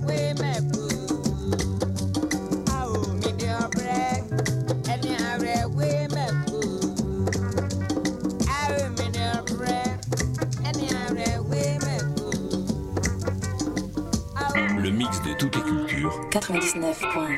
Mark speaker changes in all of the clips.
Speaker 1: Le mix de toutes les cultures.
Speaker 2: 99.1.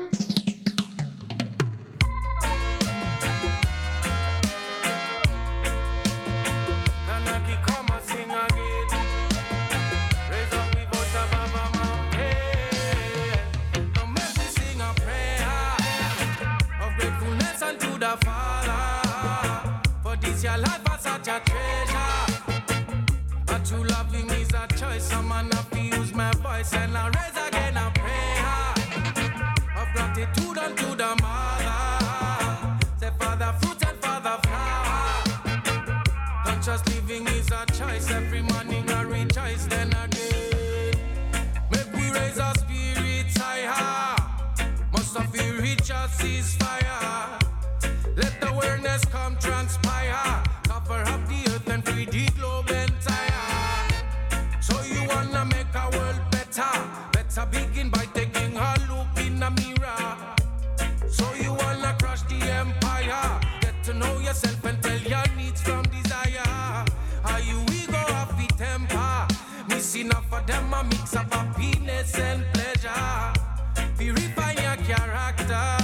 Speaker 3: And I raise again a prayer of gratitude unto the Mother. Say Father fruit and Father flower. Conscious living is a choice. Every morning I rejoice then again. Make we raise our spirits higher. Must of you reach a ceasefire. Let the awareness come transpire. Cover up the earth and free the globe entire. So you wanna make a world better begin by taking a look in a mirror. So you wanna crush the empire. Get to know yourself and tell your needs from desire. Are you ego of the temper? Missing enough for them a mix of happiness and pleasure. Purify your character.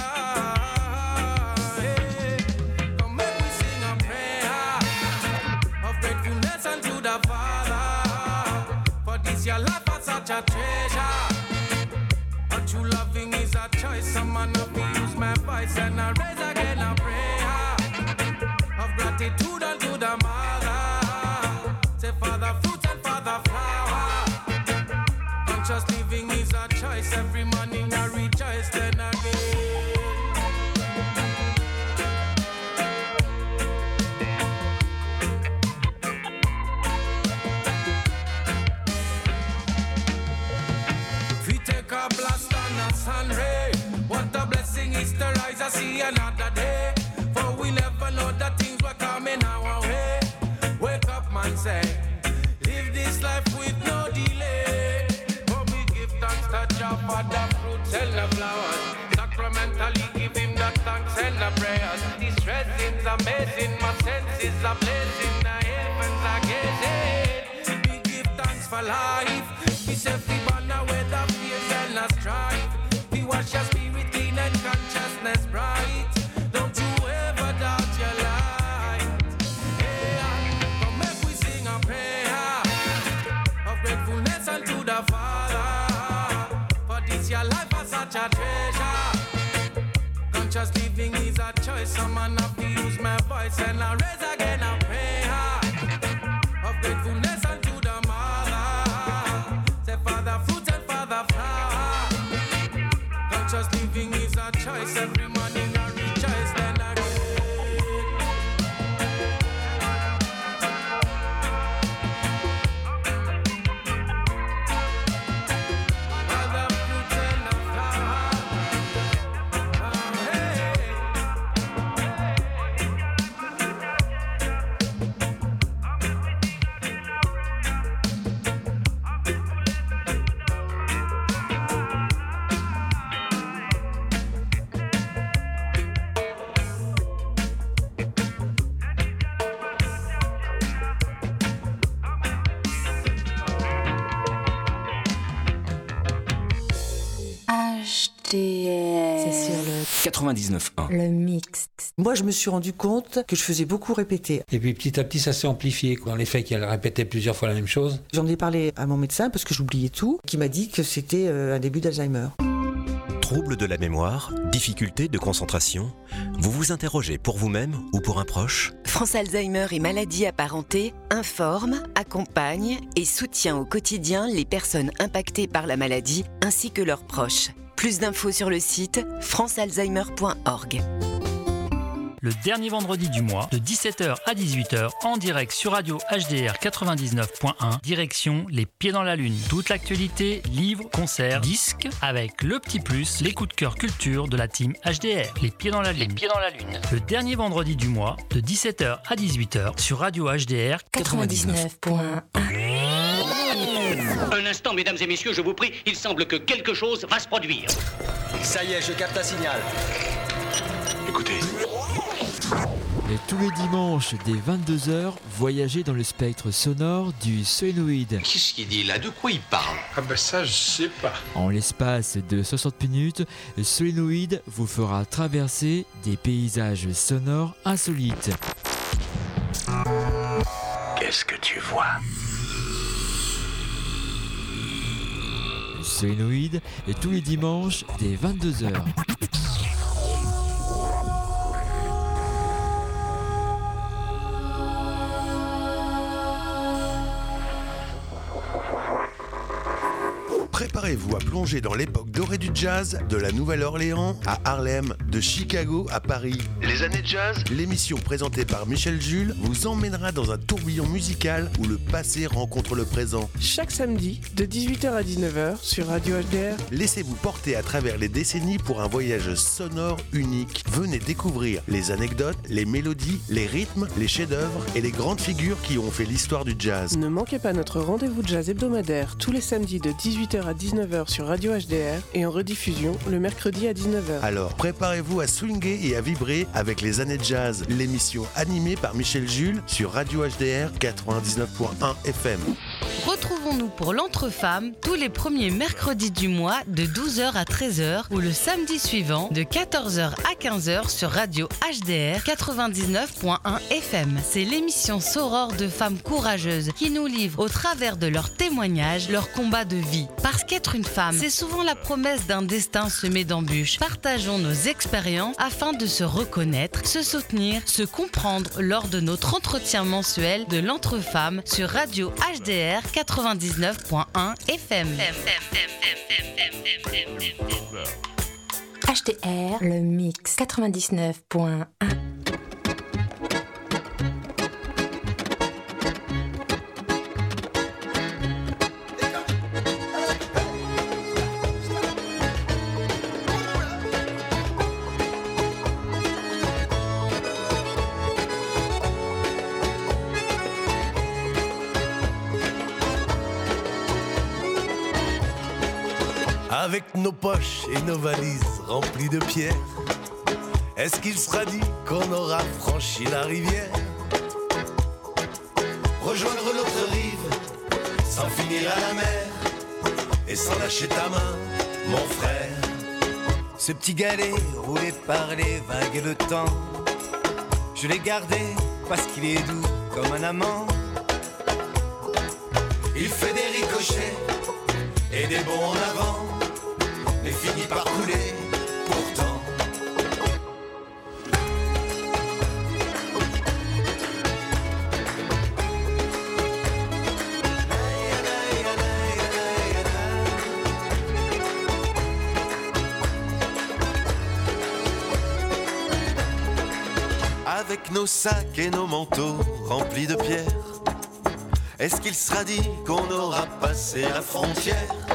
Speaker 3: Hey, come make me sing a prayer of gratefulness unto the Father. For this your life such a treasure. A true loving is a choice. Some man of me use my voice and I raise again a prayer of gratitude unto the Mother. Say Father fruit and Father flower. Conscious living is a choice. Every morning I rejoice then again. Sun ray. What a blessing is to rise and see another day. For we never know the things were coming our way. Wake up, man, say, live this life with no delay. For we give thanks to Jah for the fruits and the flowers. Sacramentally give him the thanks and the prayers. This dressing's amazing, my senses are blazing, the heavens are gazing. We give thanks for life. We say we born away the fears and the strife. Wash your spirit clean and consciousness bright. Don't you ever doubt your light. Yeah, come make we sing a prayer of gratefulness unto the Father. For this your life is such a treasure. Conscious living is a choice. Some man have to use my voice and I raise again a prayer of gratefulness unto the Mother. Say Father fruit and Father flower. Just living is a choice. Every morning I rejoice then again. Father fruit and the flower.
Speaker 2: C'est sur le
Speaker 1: 99.1.
Speaker 2: Le mix.
Speaker 4: Moi, je me suis rendu compte que je faisais beaucoup répéter.
Speaker 5: Et puis petit à petit, ça s'est amplifié. Dans les faits qu'elle répétait plusieurs fois la même chose.
Speaker 4: J'en ai parlé à mon médecin parce que j'oubliais tout, qui m'a dit que c'était un début d'Alzheimer.
Speaker 6: Troubles de la mémoire, difficultés de concentration, vous vous interrogez pour vous-même ou pour un proche ?
Speaker 7: France Alzheimer et maladies apparentées informe, accompagne et soutient au quotidien les personnes impactées par la maladie ainsi que leurs proches. Plus d'infos sur le site francealzheimer.org.
Speaker 8: Le dernier vendredi du mois, de 17h à 18h, en direct sur Radio HDR 99.1, direction Les Pieds dans la Lune. Toute l'actualité, livres, concerts, disques, avec le petit plus, les coups de cœur culture de la team HDR. Les Pieds dans la Lune. Les Pieds dans la Lune. Le dernier vendredi du mois, de 17h à 18h, sur Radio HDR
Speaker 2: 99.1.
Speaker 9: Un instant, mesdames et messieurs, je vous prie, il semble que quelque chose va se produire.
Speaker 10: Ça y est, je capte un signal.
Speaker 1: Écoutez.
Speaker 11: Et tous les dimanches, dès 22h, voyagez dans le spectre sonore du solénoïde.
Speaker 1: Qu'est-ce qu'il dit là? De quoi il parle?
Speaker 12: Ah ben ça, je sais pas.
Speaker 11: En l'espace de 60 minutes, Solénoïde vous fera traverser des paysages sonores insolites.
Speaker 1: Qu'est-ce que tu vois?
Speaker 11: Solénoïde, et tous les dimanches, dès 22h.
Speaker 13: Préparez-vous à plonger dans l'époque dorée du jazz, de la Nouvelle-Orléans à Harlem, de Chicago à Paris. Les années jazz, l'émission présentée par Michel Jules vous emmènera dans un tourbillon musical où le passé rencontre le présent.
Speaker 14: Chaque samedi, de 18h à 19h sur Radio HDR.
Speaker 13: Laissez-vous porter à travers les décennies pour un voyage sonore unique. Venez découvrir les anecdotes, les mélodies, les rythmes, les chefs-d'œuvre et les grandes figures qui ont fait l'histoire du jazz.
Speaker 14: Ne manquez pas notre rendez-vous jazz hebdomadaire tous les samedis de 18h à 19h sur Radio HDR et en rediffusion le mercredi à 19h.
Speaker 13: Alors préparez-vous à swinguer et à vibrer avec les années jazz, l'émission animée par Michel Jules sur Radio HDR 99.1 FM.
Speaker 15: Retrouvons-nous pour l'Entre-Femmes tous les premiers mercredis du mois de 12h à 13h ou le samedi suivant de 14h à 15h sur Radio HDR 99.1 FM. C'est l'émission sorore de femmes courageuses qui nous livrent au travers de leurs témoignages leur combat de vie. Parce qu'être une femme, c'est souvent la promesse d'un destin semé d'embûches. Partageons nos expériences afin de se reconnaître, se soutenir, se comprendre lors de notre entretien mensuel de l'Entre-Femmes sur Radio HDR 99.1 FM.
Speaker 2: HDR, le mix 99.1.
Speaker 16: Avec nos poches et nos valises remplies de pierres, est-ce qu'il sera dit qu'on aura franchi la rivière? Rejoindre l'autre rive, sans finir à la mer, et sans lâcher ta main, mon frère. Ce petit galet roulé par les vagues et le temps, je l'ai gardé parce qu'il est doux comme un amant. Il fait des ricochets et des bonds en avant, mais finit par couler pourtant. Avec nos sacs et nos manteaux remplis de pierres, est-ce qu'il sera dit qu'on aura passé la frontière?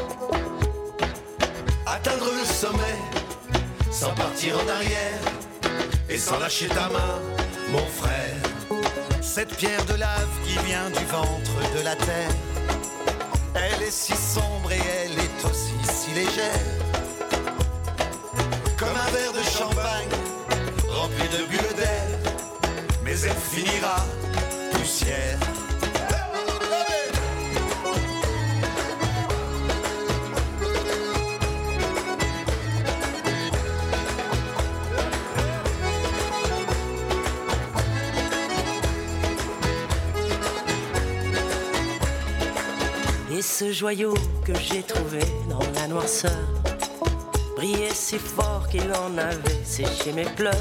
Speaker 16: Atteindre le sommet, sans partir en arrière, et sans lâcher ta main, mon frère. Cette pierre de lave qui vient du ventre de la terre, elle est si sombre et elle est aussi si légère, comme un verre de champagne, rempli de bulles d'air, mais elle finira poussière.
Speaker 17: Et ce joyau que j'ai trouvé dans la noirceur brillait si fort qu'il en avait séché mes pleurs.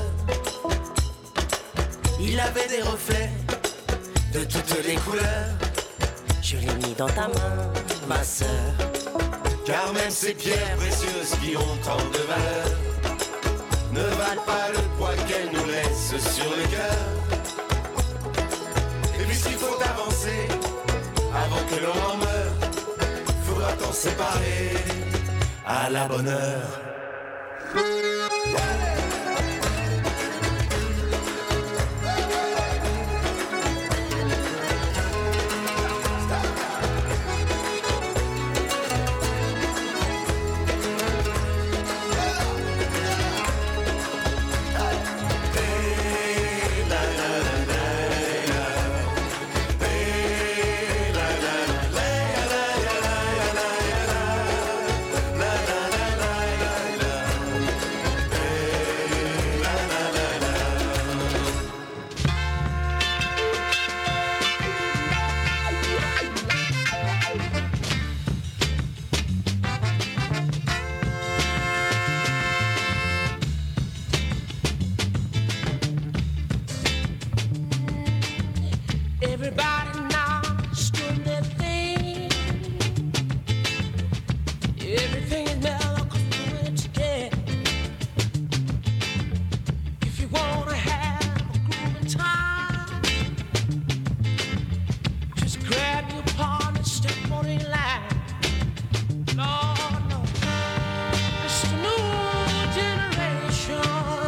Speaker 17: Il avait des reflets de toutes les couleurs. Je l'ai mis dans ta main, ma sœur.
Speaker 16: Car même ces pierres précieuses qui ont tant de valeur ne valent pas le poids qu'elles nous laissent sur le cœur. Et puisqu'il faut avancer avant que l'on en meure, faudra t'en séparer à la bonne heure.
Speaker 3: everything is mellow 'cause we're doing it together. If you wanna have a grooving time, just grab your partner and step on in line. Lord, no, it's the new generation.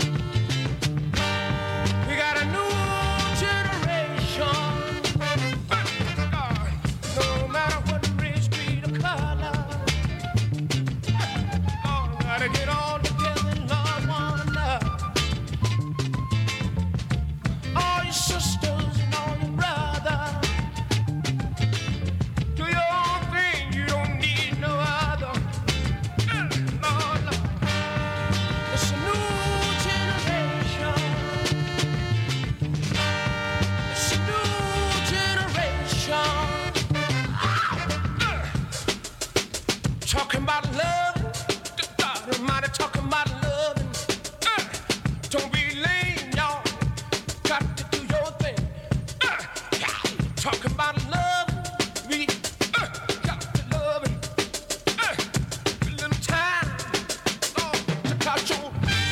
Speaker 3: We got a new generation. No matter what race, creed, or color, all gotta get all together and love one another. All your sisters and all your brothers, do your own thing, you don't need no other. Lord, Lord. It's a new generation. It's a new generation. Talking about love, God Almighty, talking about love. Don't be lame, y'all. Got to do your thing. Talking about love, we got to love it. A little time, Lord, to catch on.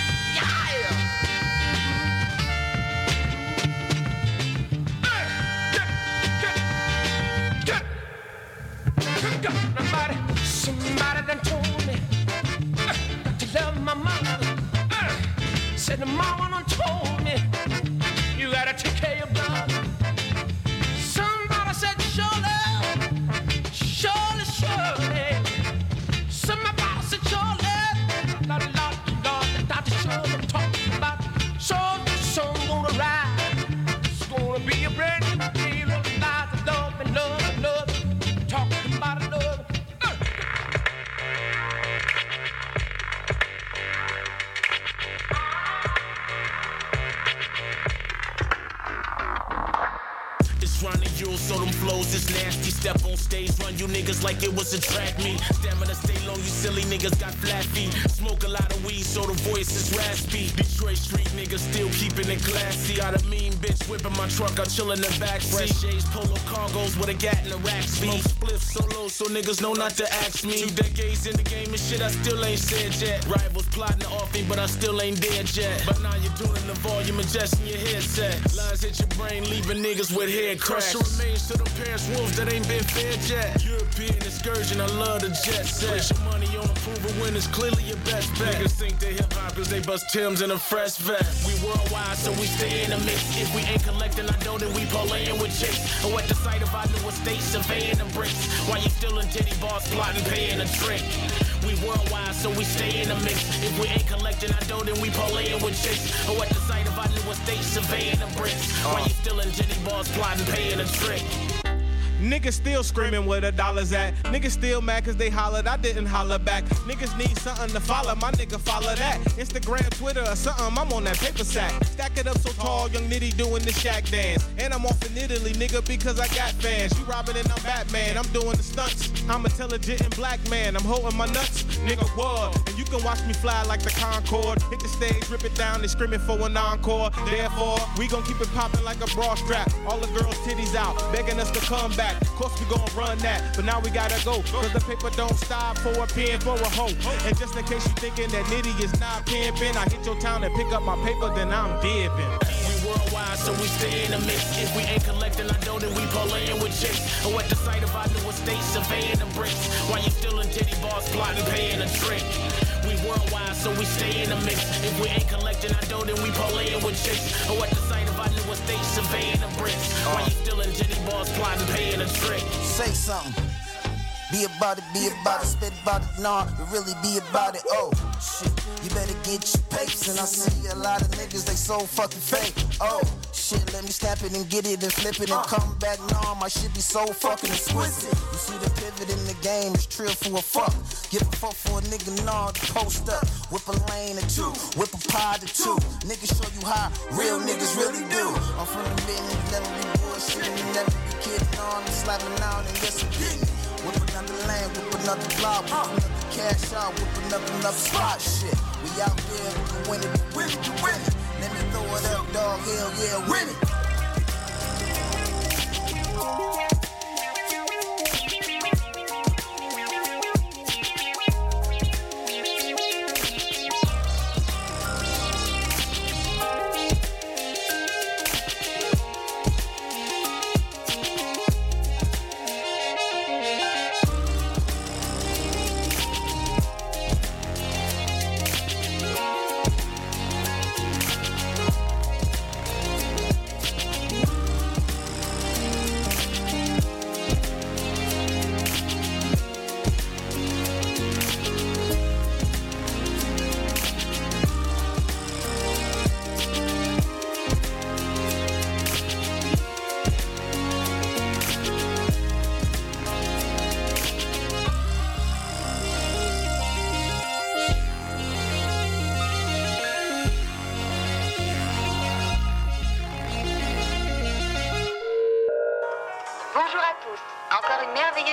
Speaker 3: Somebody done told me got to love my mama. Said the mama done told me you gotta take care of your brother. Somebody said surely, surely, surely. Somebody said surely, Lord, Lord, Lord, Dr. Shirley talking about so the sun gonna rise. It's gonna be a brand new day, love and love and love and love. Talking about love.
Speaker 12: Ronnie Jules, so them flows is nasty. Step on stage, run you niggas like it was a track meet. Stamina stay low, you silly niggas got flat feet. Smoke a lot of weed, so the voice is raspy. Detroit street niggas still keeping it classy. Got a mean bitch whipping my truck, I chill in the backseat. Fresh shades, polo cargos with a gat in the rack speed. Smoke spliff so low, so niggas know not to ask me. 2 decades in the game and shit I still ain't said yet. Rivals plotting off me, but I still ain't dead yet. But now you're doing the volume, adjusting your headset. Lines hit your brain, leaving niggas with head cracks. Crusher remains to the Paris Wolves that ain't been fed yet. European excursion, I love the jet set. Place your money on approval when it's clearly your best bet. Niggas think they hip hop cause they bust Timbs in a fresh vest. We worldwide, so we stay in the mix. If we ain't collecting our dough, then we parlaying with chicks. Or at the site of our new estate, surveying the bricks. While you still in titty bars, plotting, paying a trick. We worldwide, so we stay in the mix. If we ain't collecting our dough, then we parlaying with chicks. Or at the site of our new estate, surveying the bricks. While you still in titty bars, plotting, paying a trick.
Speaker 18: Niggas still screaming where the dollars at. Niggas still mad cause they hollered, I didn't holler back. Niggas need something to follow, my nigga follow that. Instagram, Twitter or something, I'm on that paper sack. Stack it up so tall, young Nitty doing the Shaq dance. And I'm off in Italy, nigga, because I got fans. You Robin and I'm Batman, I'm doing the stunts. I'm intelligent and black man, I'm holding my nuts. Nigga, what? And you can watch me fly like the Concorde. Hit the stage, rip it down, they screaming for an encore. Therefore, we gon' keep it popping like a bra strap. All the girls' titties out, begging us to come back. Of course we gon' run that, but now we gotta go. Cause the paper don't stop for a pen for a hoe. And just in case you thinking that Nitty is not pimping, I hit your town and pick up my paper, then I'm dipping.
Speaker 12: We worldwide, so we stay in the mix. If we ain't collecting our dough, then we parlaying with chicks. Or at the site of our new estate, surveying the bricks. While you still in titty bars, plotting, paying a trick. We worldwide, so we stay in the mix. If we ain't collecting our dough, then we parlaying with chicks. Or at the site of our new estate, surveying the bricks. While you still in titty bars, plotting, paying a trick.
Speaker 19: Say something. Be about it, spit about it, nah, but really be about it, oh, shit. You better get your papes, and I see a lot of niggas, they so fucking fake, oh, shit. Let me snap it and get it and flip it and come back, nah, my shit be so fucking exquisite. You see the pivot in the game, it's trill for a fuck. Give a fuck for a nigga, nah, to post up. Whip a lane or two, whip a pod or two. Niggas show you how real niggas really do. I'm from the business, never be bullshitting, never be kidding on and slapping out and yes, I'm getting it. Whip another lane, whip another block, whip another cash out, whip another spot, shit. We out there, we can win it, win it, win it. Let me throw it up, dog, hell yeah, win it.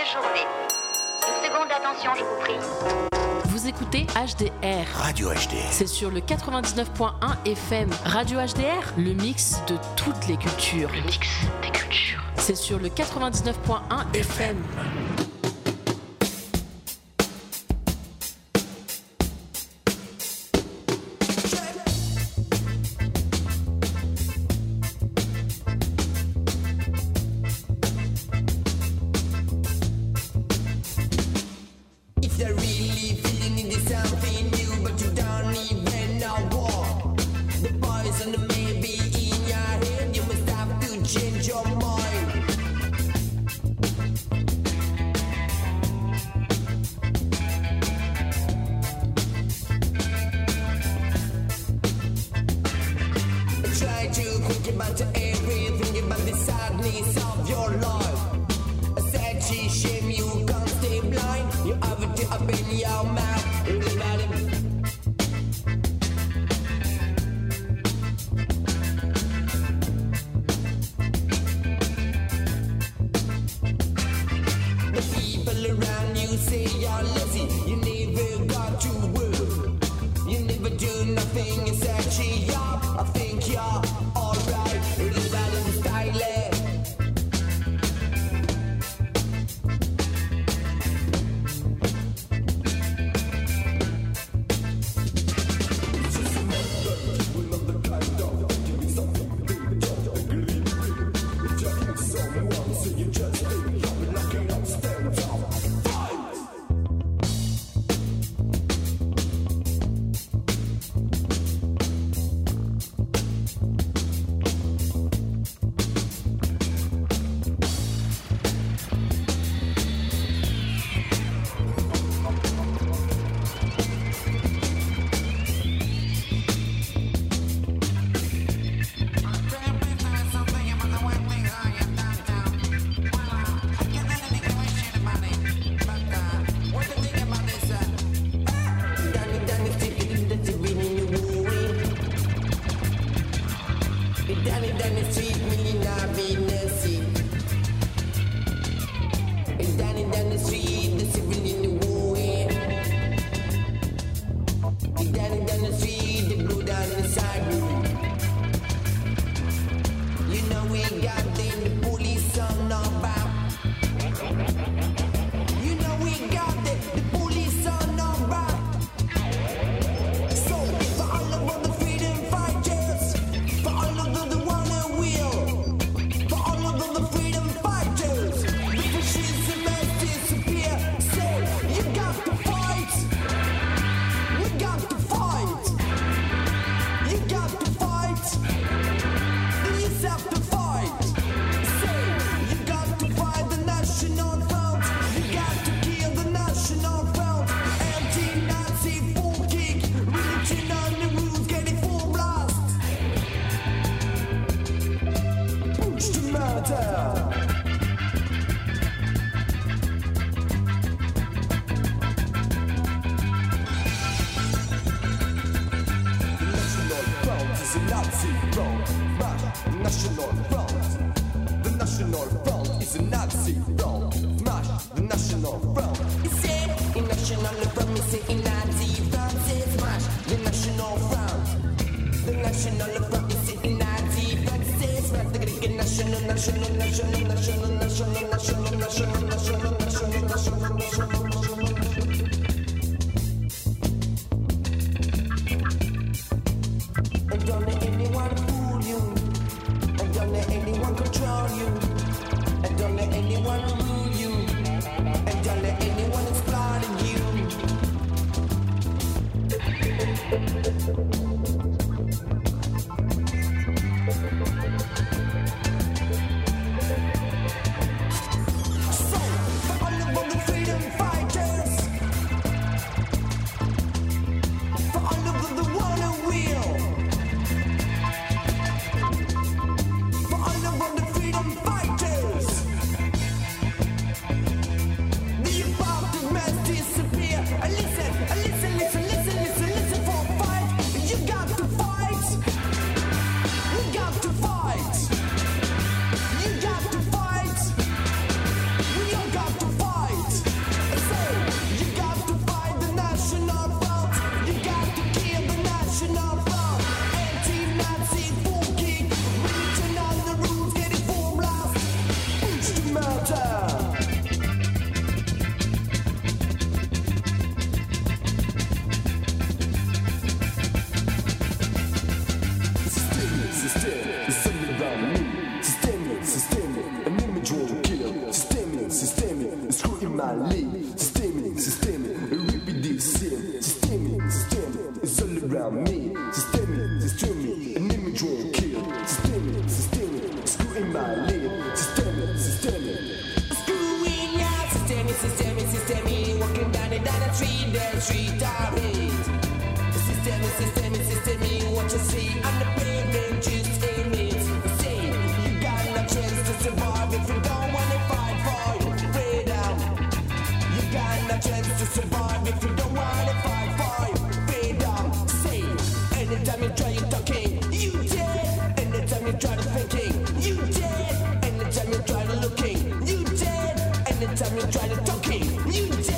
Speaker 20: journée. Une seconde d'attention, je vous prie.
Speaker 21: Vous écoutez HDR.
Speaker 13: Radio HDR.
Speaker 21: C'est sur le 99.1 FM. Radio HDR, le mix de toutes les cultures.
Speaker 20: Le mix des cultures.
Speaker 21: C'est sur le 99.1 FM.
Speaker 3: Disappear. Listen for
Speaker 5: around me. Systemic, an image won't kill. Systemic, screw in my lid. Systemic.
Speaker 3: Screw in ya, systemic. Walking down the street, the street I hate. Systemic, what you see on the pavement, just aim it. Say, you got no chance to survive if you don't wanna fight for your freedom. You got no chance to survive if you don't wanna fight for your freedom. Say, anytime you try talking, you dead. Anytime you try thinking, you dead. Anytime you try looking, you dead. Anytime you try talking, you dead.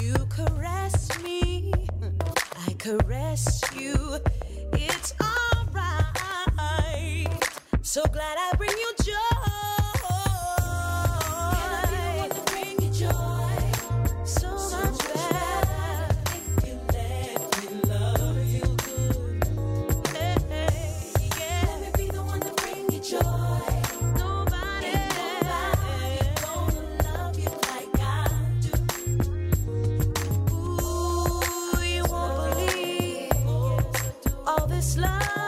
Speaker 22: caress you. It's alright.
Speaker 4: alright. So glad I bring you joy. Love